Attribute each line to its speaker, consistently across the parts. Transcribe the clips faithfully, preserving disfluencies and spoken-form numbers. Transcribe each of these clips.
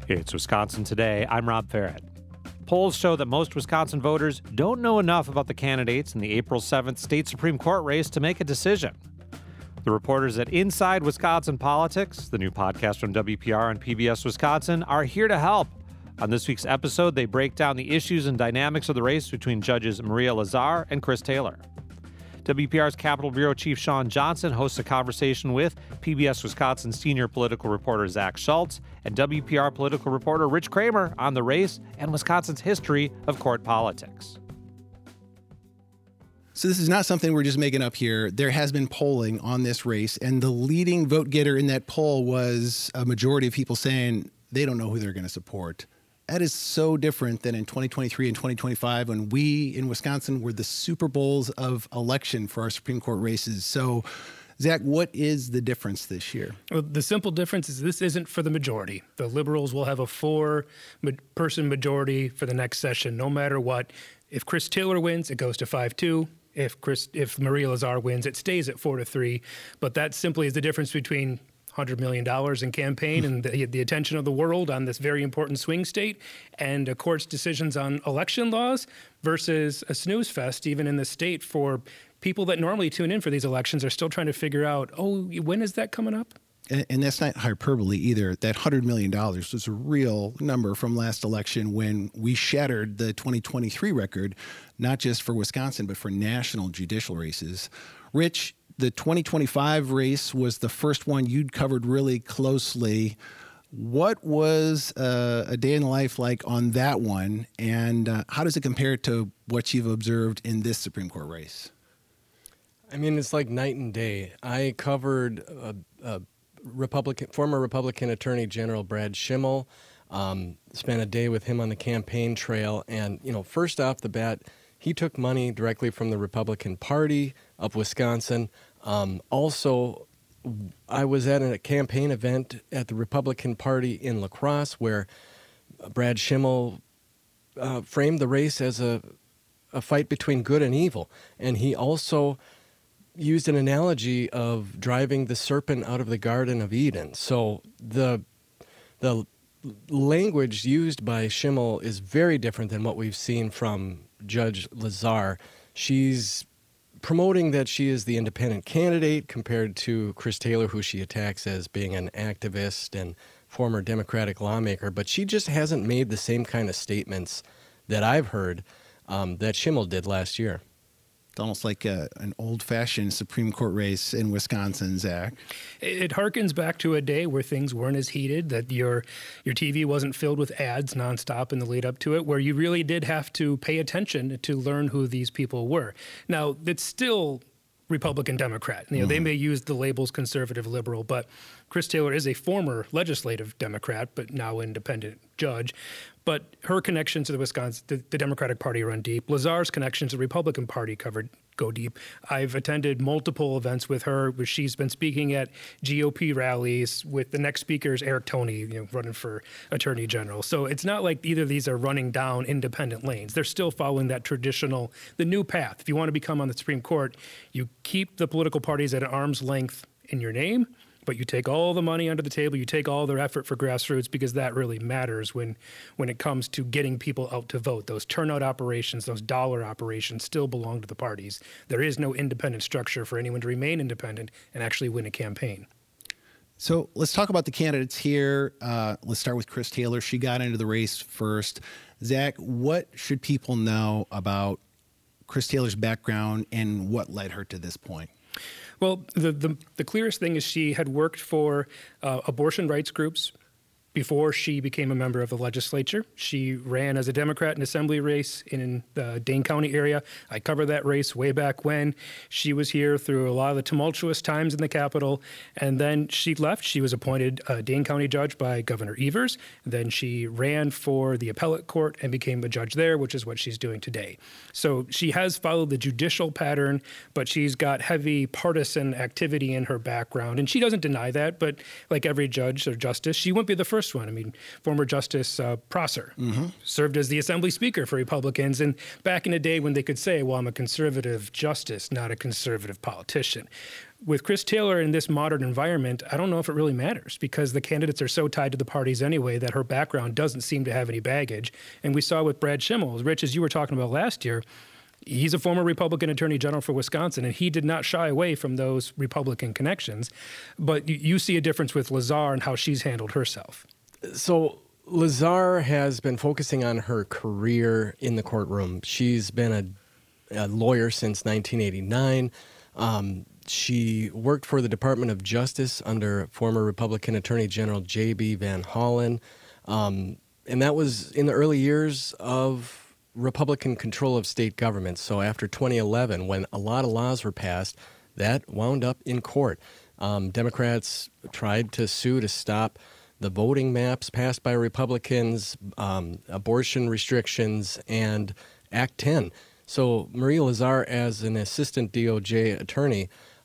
Speaker 1: It's Wisconsin Today. I'm Rob Farrett. Polls show that most Wisconsin voters don't know enough about the candidates in the April seventh state Supreme Court race to make a decision. The reporters at Inside Wisconsin Politics, the new podcast from W P R and P B S Wisconsin, are here to help. On this week's episode, they break down the issues and dynamics of the race between judges Maria Lazar and Chris Taylor. W P R's Capitol Bureau Chief Sean Johnson hosts a conversation with P B S Wisconsin senior political reporter Zach Schultz and W P R political reporter Rich Kramer on the race and Wisconsin's history of court politics.
Speaker 2: So this is not something we're just making up here. There has been polling on this race, and the leading vote getter in that poll was a majority of people saying they don't know who they're going to support. That is so different than in twenty twenty-three and twenty twenty-five when we in Wisconsin were the Super Bowls of election for our Supreme Court races. So, Zach, what is the difference this year?
Speaker 3: Well, the simple difference is this isn't for the majority. The Liberals will have a four-person majority for the next session, no matter what. If Chris Taylor wins, it goes to five two. If Chris, if Maria Lazar wins, it stays at four to three. But that simply is the difference between one hundred million dollars in campaign and the, the attention of the world on this very important swing state and a court's decisions on election laws versus a snooze fest, even in the state, for people that normally tune in for these elections are still trying to figure out, oh, when is that coming up?
Speaker 2: And, and that's not hyperbole either. That one hundred million dollars was a real number from last election when we shattered the twenty twenty-three record, not just for Wisconsin, but for national judicial races. Rich, the twenty twenty-five race was the first one you'd covered really closely. What was uh, a day in the life like on that one, and uh, how does it compare to what you've observed in this Supreme Court race?
Speaker 4: I mean, it's like night and day. I covered a, a Republican, former Republican Attorney General Brad Schimel, um, spent a day with him on the campaign trail, and, you know, first off the bat, he took money directly from the Republican Party of Wisconsin. Um, also, I was at a campaign event at the Republican Party in La Crosse where Brad Schimel uh, framed the race as a, a fight between good and evil. And he also used an analogy of driving the serpent out of the Garden of Eden. So the the language used by Schimel is very different than what we've seen from Judge Lazar. She's promoting that she is the independent candidate compared to Chris Taylor, who she attacks as being an activist and former Democratic lawmaker. But she just hasn't made the same kind of statements that I've heard um, that Schimel did last year.
Speaker 2: It's almost like a, an old-fashioned Supreme Court race in Wisconsin, Zach.
Speaker 3: It harkens back to a day where things weren't as heated, that your your T V wasn't filled with ads nonstop in the lead up to it, where you really did have to pay attention to learn who these people were. Now, it's still Republican Democrat. You know, mm-hmm. They may use the labels conservative liberal, but Chris Taylor is a former legislative Democrat, but now independent judge. But her connections to the Wisconsin, the, the Democratic Party run deep. Lazar's connections to the Republican Party covered go deep. I've attended multiple events with her where she's been speaking at G O P rallies with the next speaker is Eric Toney, you know, running for Attorney General. So it's not like either of these are running down independent lanes. They're still following that traditional, the new path. If you want to become on the Supreme Court, you keep the political parties at an arm's length in your name, but you take all the money under the table, you take all their effort for grassroots, because that really matters when when it comes to getting people out to vote. Those turnout operations, those dollar operations still belong to the parties. There is no independent structure for anyone to remain independent and actually win a campaign.
Speaker 2: So let's talk about the candidates here. Uh, let's start with Chris Taylor. She got into the race first. Zach, what should people know about Chris Taylor's background and what led her to this point?
Speaker 3: Well, the, the, the clearest thing is she had worked for uh, abortion rights groups before she became a member of the legislature. She ran as a Democrat in an assembly race in the Dane County area. I covered that race way back when. She was here through a lot of the tumultuous times in the Capitol, and then she left. She was appointed a Dane County judge by Governor Evers. Then she ran for the appellate court and became a judge there, which is what she's doing today. So she has followed the judicial pattern, but she's got heavy partisan activity in her background, and she doesn't deny that, but like every judge or justice, she wouldn't be the first one. I mean, former Justice uh, Prosser mm-hmm. served as the Assembly Speaker for Republicans, and back in the day when they could say, well, I'm a conservative justice, not a conservative politician. with Chris Taylor in this modern environment, I don't know if it really matters because the candidates are so tied to the parties anyway that her background doesn't seem to have any baggage. And we saw with Brad Schimmel, Rich, as you were talking about last year, he's a former Republican Attorney General for Wisconsin, and he did not shy away from those Republican connections. But you, you see a difference with Lazar and how she's handled herself.
Speaker 4: So Lazar has been focusing on her career in the courtroom. She's been a, a lawyer since nineteen eighty-nine. Um, she worked for the Department of Justice under former Republican Attorney General J B Van Hollen. Um, and that was in the early years of Republican control of state government. So after twenty eleven, when a lot of laws were passed, that wound up in court. Um, Democrats tried to sue to stop the voting maps passed by Republicans, um, abortion restrictions, and Act ten. So Marie Lazar, as an assistant D O J attorney,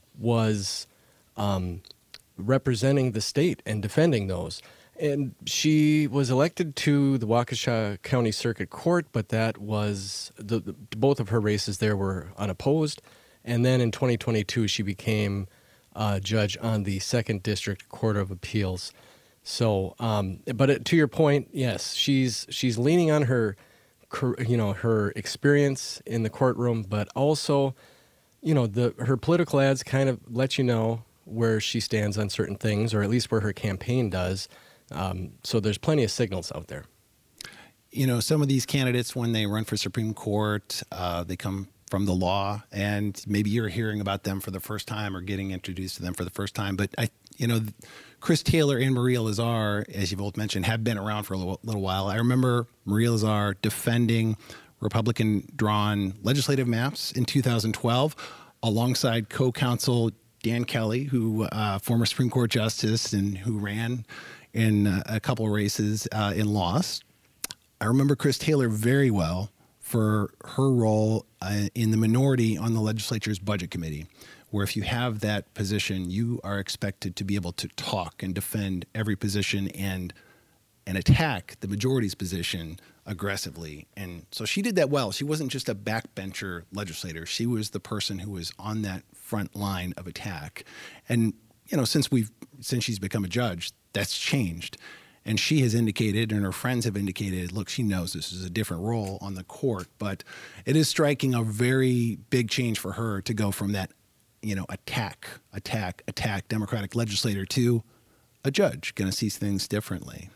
Speaker 4: was um, representing the state and defending those. And she was elected to the Waukesha County Circuit Court, but that was the, the, both of her races there were unopposed. And then in twenty twenty-two, she became a judge on the Second District Court of Appeals. So, um, but it, to your point, yes, she's she's leaning on her, you know, her experience in the courtroom, but also, you know, the her political ads kind of let you know where she stands on certain things, or at least where her campaign does. Um, so there's plenty of signals out there.
Speaker 2: You know, some of these candidates, when they run for Supreme Court, uh, they come from the law, and maybe you're hearing about them for the first time or getting introduced to them for the first time. But I, you know, Chris Taylor and Marie Lazar, as you both mentioned, have been around for a little, little while. I remember Marie Lazar defending Republican-drawn legislative maps in two thousand twelve alongside co-counsel Dan Kelly, who uh, former Supreme Court justice and who ran in uh, a couple of races uh, and lost. I remember Chris Taylor very well for her role uh, in the minority on the legislature's budget committee, where if you have that position, you are expected to be able to talk and defend every position and and attack the majority's position aggressively. And so she did that well. She wasn't just a backbencher legislator. She was the person who was on that front line of attack. And, you know, since we've since she's become a judge, that's changed. And she has indicated, and her friends have indicated, look, she knows this is a different role on the court, but it is striking a very big change for her to go from that, you know, attack, attack, attack Democratic legislator to a judge, going to see things differently.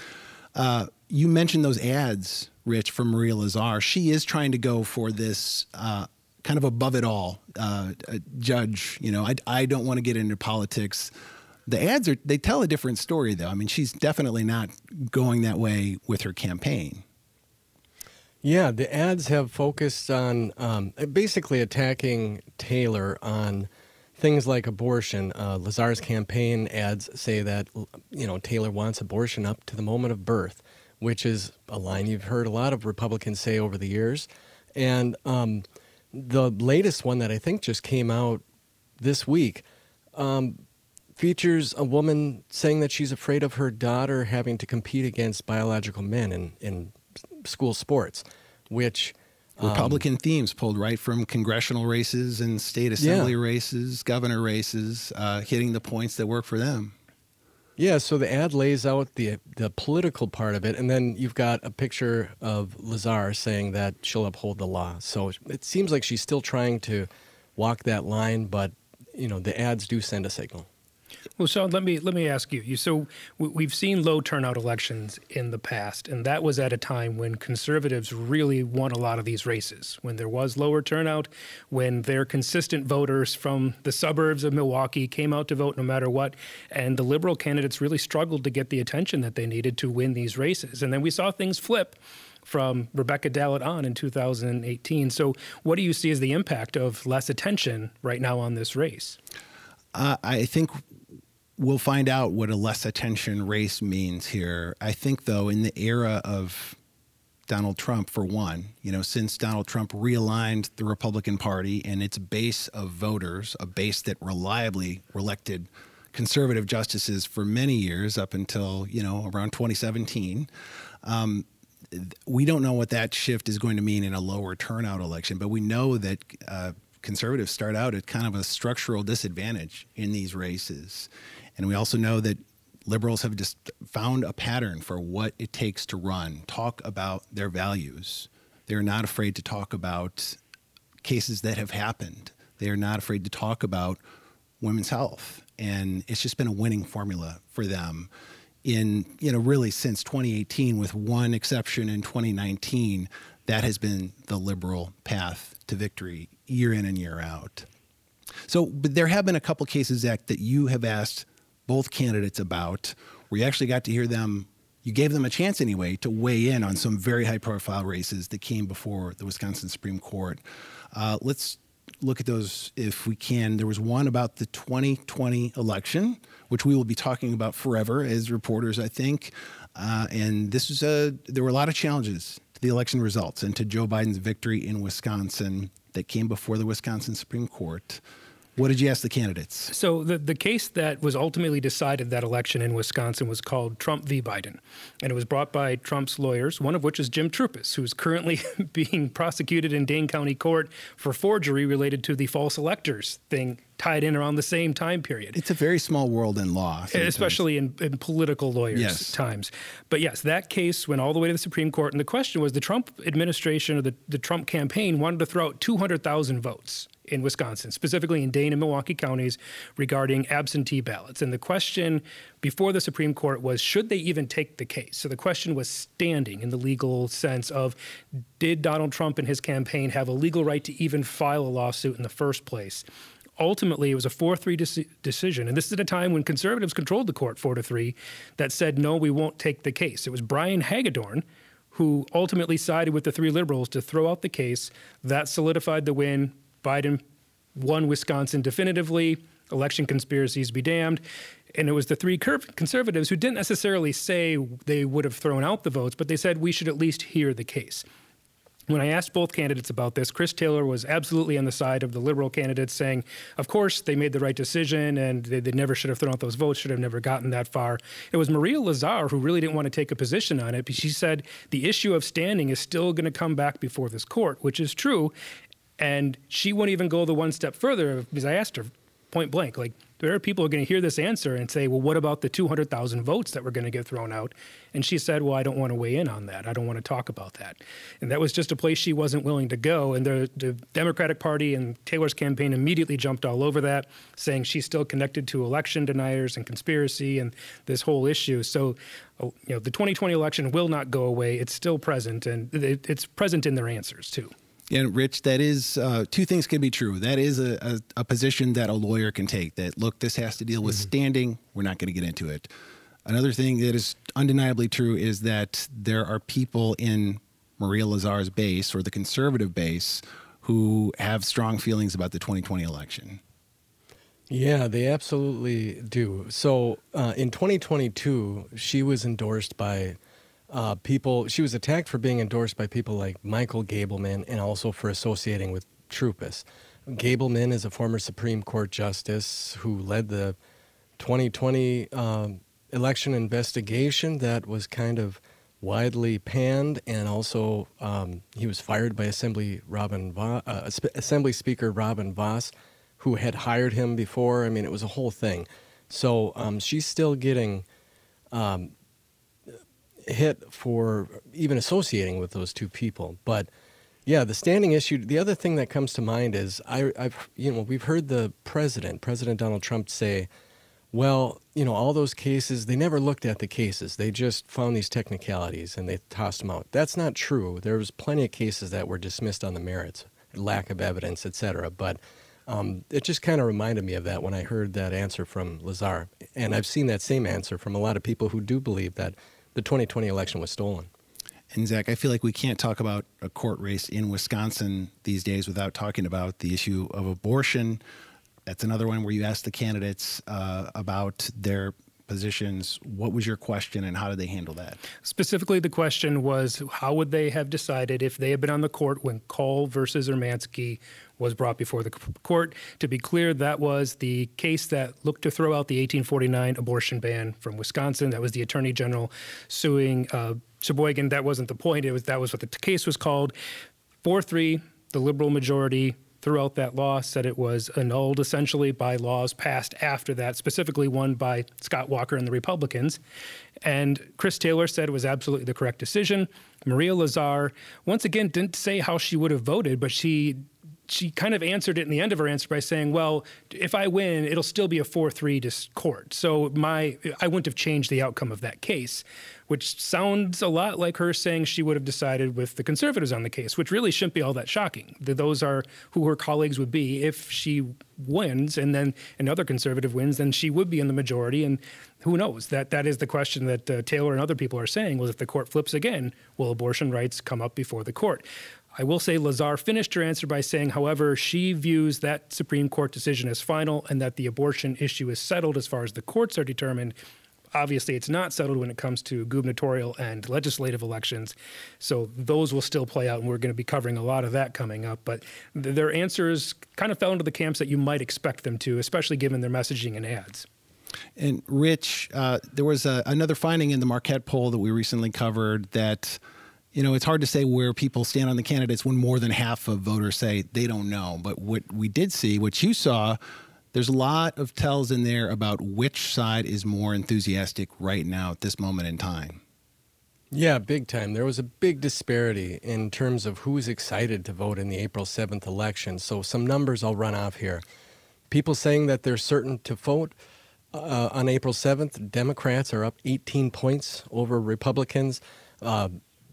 Speaker 2: Uh, you mentioned those ads, Rich, from Marie Lazar. She is trying to go for this uh, kind of above it all uh, judge. You know, I, I don't want to get into politics. The ads are, they tell a different story, though. I mean, she's definitely not going that way with her campaign.
Speaker 4: Yeah, the ads have focused on um, basically attacking Taylor on things like abortion. Uh, Lazar's campaign ads say that, you know, Taylor wants abortion up to the moment of birth, which is a line you've heard a lot of Republicans say over the years. And um, the latest one that I think just came out this week um, features a woman saying that she's afraid of her daughter having to compete against biological men in, in school sports, which...
Speaker 2: Republican um, themes pulled right from congressional races and state assembly
Speaker 4: yeah.
Speaker 2: races, governor races, uh, hitting the points that work for them.
Speaker 4: Yeah, so the ad lays out the the political part of it, and then you've got a picture of Lazar saying that she'll uphold the law. So it seems like she's still trying to walk that line, but you know the ads do send a signal.
Speaker 3: Well, Sean, let me let me ask you. you so we've seen low turnout elections in the past, and that was at a time when conservatives really won a lot of these races, when there was lower turnout, when their consistent voters from the suburbs of Milwaukee came out to vote no matter what, and the liberal candidates really struggled to get the attention that they needed to win these races. And then we saw things flip from Rebecca Dallett on in two thousand eighteen. So what do you see as the impact of less attention right now on this race?
Speaker 2: Uh, I think we'll find out what a less attention race means here. I think, though, in the era of Donald Trump, for one, you know, since Donald Trump realigned the Republican Party and its base of voters, a base that reliably elected conservative justices for many years up until, you know, around twenty seventeen, um, we don't know what that shift is going to mean in a lower turnout election, but we know that uh, conservatives start out at kind of a structural disadvantage in these races. And we also know that liberals have just found a pattern for what it takes to run, talk about their values. They're not afraid to talk about cases that have happened. They are not afraid to talk about women's health. And it's just been a winning formula for them in, you know, really since twenty eighteen, with one exception in twenty nineteen. That has been the liberal path to victory year in and year out. So, but there have been a couple cases, Zach, that you have asked both candidates about, where you actually got to hear them, you gave them a chance anyway to weigh in on some very high-profile races that came before the Wisconsin Supreme Court. Uh, let's look at those if we can. There was one about the twenty twenty election, which we will be talking about forever as reporters, I think. Uh, and this was a, there were a lot of challenges to the election results and to Joe Biden's victory in Wisconsin that came before the Wisconsin Supreme Court. What did you ask the candidates?
Speaker 3: So the, the case that was ultimately decided that election in Wisconsin was called Trump v. Biden. And it was brought by Trump's lawyers, one of which is Jim Troupis, who's currently being prosecuted in Dane County Court for forgery related to the false electors thing tied in around the same time period.
Speaker 2: It's a very small world in law. Sometimes.
Speaker 3: Especially in, in political lawyers'
Speaker 2: yes.
Speaker 3: times. But yes, that case went all the way to the Supreme Court. And the question was the Trump administration or the, the Trump campaign wanted to throw out two hundred thousand votes in Wisconsin, specifically in Dane and Milwaukee counties, regarding absentee ballots. And the question before the Supreme Court was, should they even take the case? So the question was standing in the legal sense of, did Donald Trump and his campaign have a legal right to even file a lawsuit in the first place? Ultimately, it was a four three deci- decision. And this is at a time when conservatives controlled the court four to three that said, no, we won't take the case. It was Brian Hagedorn who ultimately sided with the three liberals to throw out the case. That solidified the win. Biden won Wisconsin definitively. Election conspiracies be damned. And it was the three conservatives who didn't necessarily say they would have thrown out the votes, but they said we should at least hear the case. When I asked both candidates about this, Chris Taylor was absolutely on the side of the liberal candidates, saying, of course, they made the right decision and they, they never should have thrown out those votes, should have never gotten that far. It was Maria Lazar who really didn't want to take a position on it, but she said the issue of standing is still going to come back before this court, which is true. And she wouldn't even go the one step further, because I asked her point blank, like, there are people who are going to hear this answer and say, well, what about the two hundred thousand votes that were going to get thrown out? And she said, well, I don't want to weigh in on that. I don't want to talk about that. And that was just a place she wasn't willing to go. And the, the Democratic Party and Taylor's campaign immediately jumped all over that, saying she's still connected to election deniers and conspiracy and this whole issue. So, you know, the twenty twenty election will not go away. It's still present, and it, it's present in their answers, too.
Speaker 2: And Rich, that is, uh, two things can be true. That is a, a, a position that a lawyer can take, that, look, this has to deal with mm-hmm. standing. We're not going to get into it. Another thing that is undeniably true is that there are people in Maria Lazar's base, or the conservative base, who have strong feelings about the twenty twenty election.
Speaker 4: Yeah, they absolutely do. So uh, in twenty twenty-two, she was endorsed by Uh, people, she was attacked for being endorsed by people like Michael Gableman and also for associating with Troupis. Gableman is a former Supreme Court justice who led the twenty twenty um, election investigation that was kind of widely panned, and also um, he was fired by Assembly Robin Vo- uh, Assembly Speaker Robin Vos, who had hired him before. I mean, it was a whole thing. So um, she's still getting Um, hit for even associating with those two people. But yeah, the standing issue, the other thing that comes to mind is I, I've, you know, we've heard the president, President Donald Trump say, well, you know, all those cases, they never looked at the cases. They just found these technicalities and they tossed them out. That's not true. There was plenty of cases that were dismissed on the merits, lack of evidence, et cetera. But um, it just kind of reminded me of that when I heard that answer from Lazar. And I've seen that same answer from a lot of people who do believe that the twenty twenty election was stolen.
Speaker 2: And Zach, I feel like we can't talk about a court race in Wisconsin these days without talking about the issue of abortion. That's another one where you asked the candidates uh, about their positions. What was your question and how did they handle that?
Speaker 3: Specifically, the question was, how would they have decided if they had been on the court when Call versus Ermansky was brought before the court? To be clear, that was the case that looked to throw out the eighteen forty-nine abortion ban from Wisconsin. That was the Attorney General suing uh, Sheboygan. That wasn't the point. It was that was what the case was called. four three, the liberal majority threw out that law, said it was annulled essentially by laws passed after that, specifically one by Scott Walker and the Republicans. And Chris Taylor said it was absolutely the correct decision. Maria Lazar, once again, didn't say how she would have voted, but she she kind of answered it in the end of her answer by saying, well, if I win, it'll still be a four three to court. So my I wouldn't have changed the outcome of that case, which sounds a lot like her saying she would have decided with the conservatives on the case, which really shouldn't be all that shocking. Those are who her colleagues would be if she wins, and then another conservative wins, then she would be in the majority. And who knows? That that is the question that uh, Taylor and other people are saying, was if the court flips again, will abortion rights come up before the court? I will say Lazar finished her answer by saying, however, she views that Supreme Court decision as final and that the abortion issue is settled as far as the courts are determined. Obviously, it's not settled when it comes to gubernatorial and legislative elections. So those will still play out, and we're going to be covering a lot of that coming up. But th- their answers kind of fell into the camps that you might expect them to, especially given their messaging and ads.
Speaker 2: And Rich, uh, there was a, another finding in the Marquette poll that we recently covered that, you know, it's hard to say where people stand on the candidates when more than half of voters say they don't know. But what we did see, what you saw, there's a lot of tells in there about which side is more enthusiastic right now at this moment in time.
Speaker 4: Yeah, big time. There was a big disparity in terms of who's excited to vote in the April seventh election. So some numbers I'll run off here. People saying that they're certain to vote uh, on April seventh. Democrats are up eighteen points over Republicans. Uh,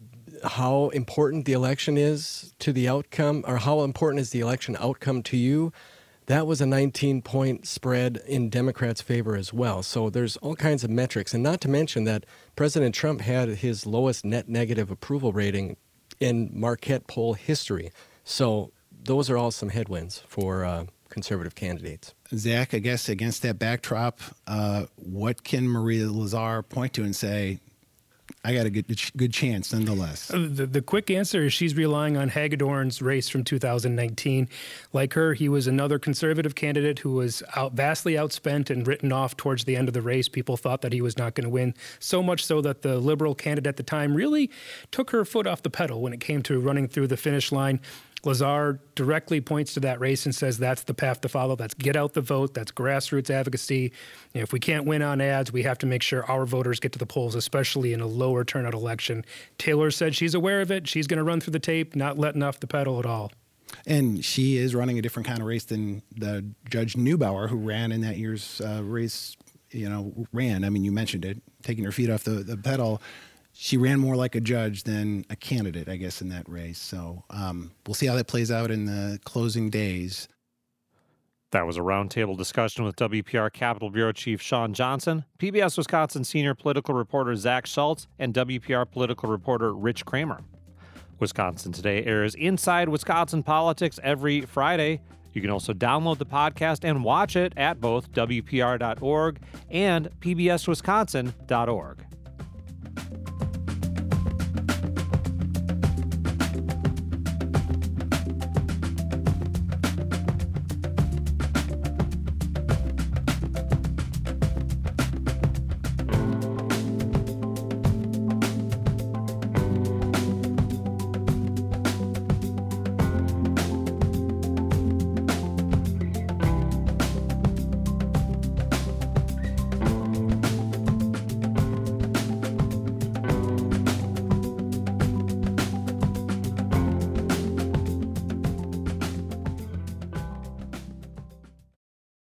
Speaker 4: how important the election is to the outcome, or how important is the election outcome to you? That was a nineteen-point spread in Democrats' favor as well. So there's all kinds of metrics. And not to mention that President Trump had his lowest net negative approval rating in Marquette poll history. So those are all some headwinds for uh, conservative candidates.
Speaker 2: Zach, I guess against that backdrop, uh, what can Maria Lazar point to and say, I got a good good chance nonetheless?
Speaker 3: The, the quick answer is she's relying on Hagedorn's race from two thousand nineteen. Like her, he was another conservative candidate who was out, vastly outspent and written off towards the end of the race. People thought that he was not going to win, so much so that the liberal candidate at the time really took her foot off the pedal when it came to running through the finish line. Lazar directly points to that race and says that's the path to follow. That's get out the vote. That's grassroots advocacy. You know, if we can't win on ads, we have to make sure our voters get to the polls, especially in a lower turnout election. Taylor said she's aware of it. She's going to run through the tape, not letting off the pedal at all.
Speaker 2: And she is running a different kind of race than the Judge Neubauer, who ran in that year's uh, race, you know, ran. I mean, you mentioned it, taking her feet off the, the pedal. She ran more like a judge than a candidate, I guess, in that race. So um, we'll see how that plays out in the closing days.
Speaker 1: That was a roundtable discussion with W P R Capitol Bureau Chief Sean Johnson, P B S Wisconsin senior political reporter Zach Schultz, and W P R political reporter Rich Kramer. Wisconsin Today airs Inside Wisconsin Politics every Friday. You can also download the podcast and watch it at both W P R dot org and P B S Wisconsin dot org.